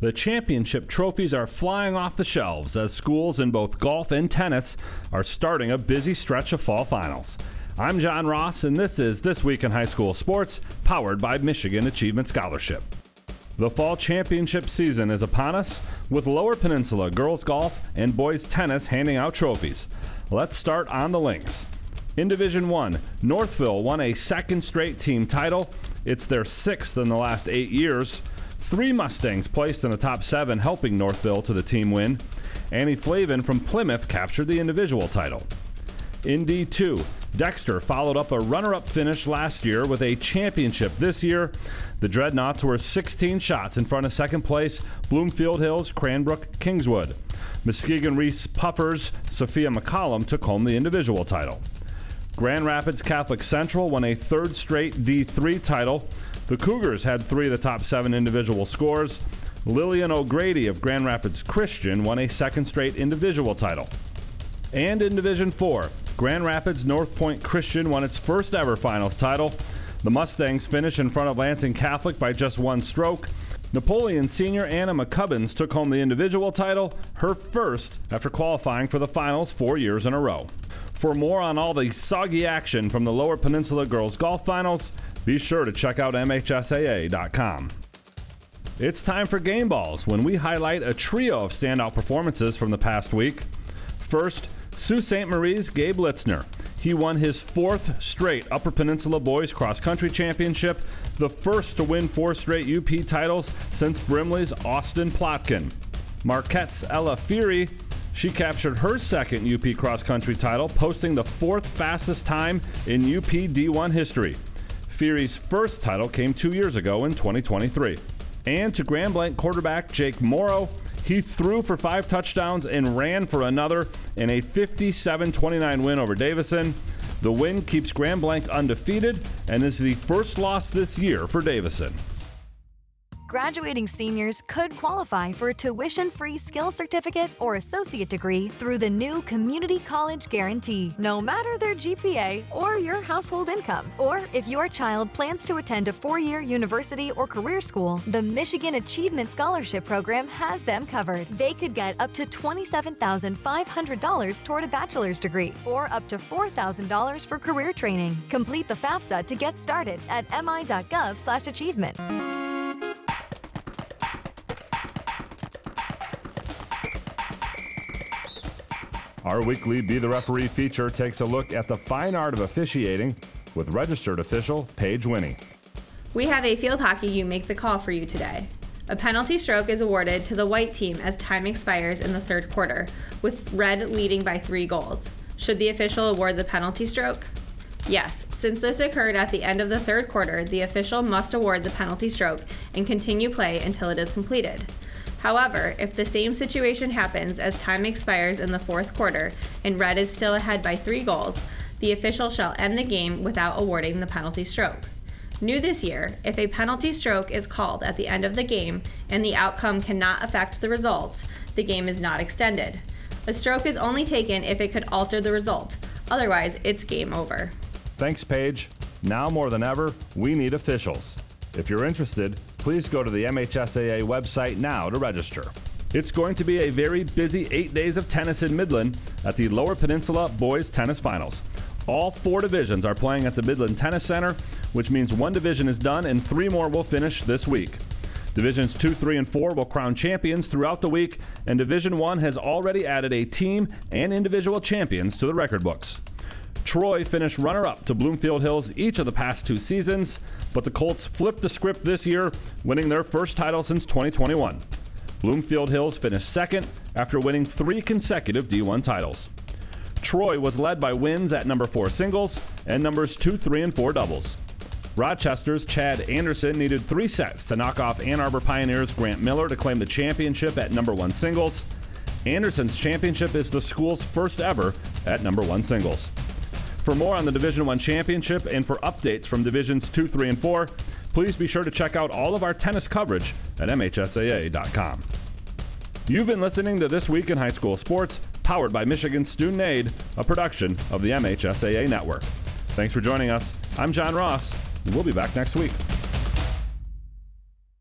The championship trophies are flying off the shelves as schools in both golf and tennis are starting a busy stretch of fall finals. I'm John Ross, and this is This Week in High School Sports, powered by Michigan Achievement Scholarship. The fall championship season is upon us, with Lower Peninsula girls golf and boys tennis handing out trophies. Let's start on the links. In Division I, Northville won a second straight team title. It's their sixth in the last 8 years. 3 Mustangs placed in the top 7, helping Northville to the team win. Annie Flavin from Plymouth captured the individual title. In D2, Dexter followed up a runner-up finish last year with a championship this year. The Dreadnoughts were 16 shots in front of second place Bloomfield Hills, Cranbrook, Kingswood. Muskegon Reese Puffers' Sophia McCollum took home the individual title. Grand Rapids Catholic Central won a third straight D3 title. The Cougars had 3 of the top 7 individual scores. Lillian O'Grady of Grand Rapids Christian won a second straight individual title. And in Division 4, Grand Rapids North Point Christian won its first ever finals title. The Mustangs finished in front of Lansing Catholic by just 1 stroke. Napoleon senior Anna McCubbins took home the individual title, her first after qualifying for the finals 4 years in a row. For more on all the soggy action from the Lower Peninsula Girls Golf Finals, be sure to check out MHSAA.com. It's time for Game Balls, when we highlight a trio of standout performances from the past week. First, Sault Ste. Marie's Gabe Litzner. He won his 4th straight Upper Peninsula Boys Cross Country Championship, the first to win 4 straight UP titles since Brimley's Austin Plotkin. Marquette's Ella Feary, she captured her second UP Cross Country title, posting the 4th fastest time in UP D1 history. Feary's first title came 2 years ago in 2023. And to Grand Blanc quarterback Jake Morrow, he threw for 5 touchdowns and ran for another in a 57-29 win over Davison. The win keeps Grand Blanc undefeated and is the first loss this year for Davison. Graduating seniors could qualify for a tuition-free skills certificate or associate degree through the new Community College Guarantee, no matter their GPA or your household income. Or if your child plans to attend a 4-year university or career school, the Michigan Achievement Scholarship Program has them covered. They could get up to $27,500 toward a bachelor's degree or up to $4,000 for career training. Complete the FAFSA to get started at mi.gov/achievement. Our weekly Be the Referee feature takes a look at the fine art of officiating with registered official Paige Winnie. We have a field hockey You Make the Call for you today. A penalty stroke is awarded to the white team as time expires in the 3rd quarter, with red leading by 3 goals. Should the official award the penalty stroke? Yes, since this occurred at the end of the 3rd quarter, the official must award the penalty stroke and continue play until it is completed. However, if the same situation happens as time expires in the 4th quarter and red is still ahead by 3 goals, the official shall end the game without awarding the penalty stroke. New this year, if a penalty stroke is called at the end of the game and the outcome cannot affect the results, the game is not extended. A stroke is only taken if it could alter the result. Otherwise, it's game over. Thanks, Paige. Now more than ever, we need officials. If you're interested, please go to the MHSAA website now to register. It's going to be a very busy 8 days of tennis in Midland at the Lower Peninsula Boys Tennis Finals. All 4 divisions are playing at the Midland Tennis Center, which means 1 division is done and 3 more will finish this week. Divisions 2, 3, and 4 will crown champions throughout the week, and Division 1 has already added a team and individual champions to the record books. Troy finished runner-up to Bloomfield Hills each of the past 2 seasons, but the Colts flipped the script this year, winning their first title since 2021. Bloomfield Hills finished second after winning 3 consecutive D1 titles. Troy was led by wins at number 4 singles and numbers 2, 3, and 4 doubles. Rochester's Chad Anderson needed 3 sets to knock off Ann Arbor Pioneers' Grant Miller to claim the championship at number 1 singles. Anderson's championship is the school's first ever at number 1 singles. For more on the Division I Championship and for updates from Divisions 2, 3, and 4, please be sure to check out all of our tennis coverage at MHSAA.com. You've been listening to This Week in High School Sports, powered by Michigan Student Aid, a production of the MHSAA Network. Thanks for joining us. I'm John Ross, and we'll be back next week.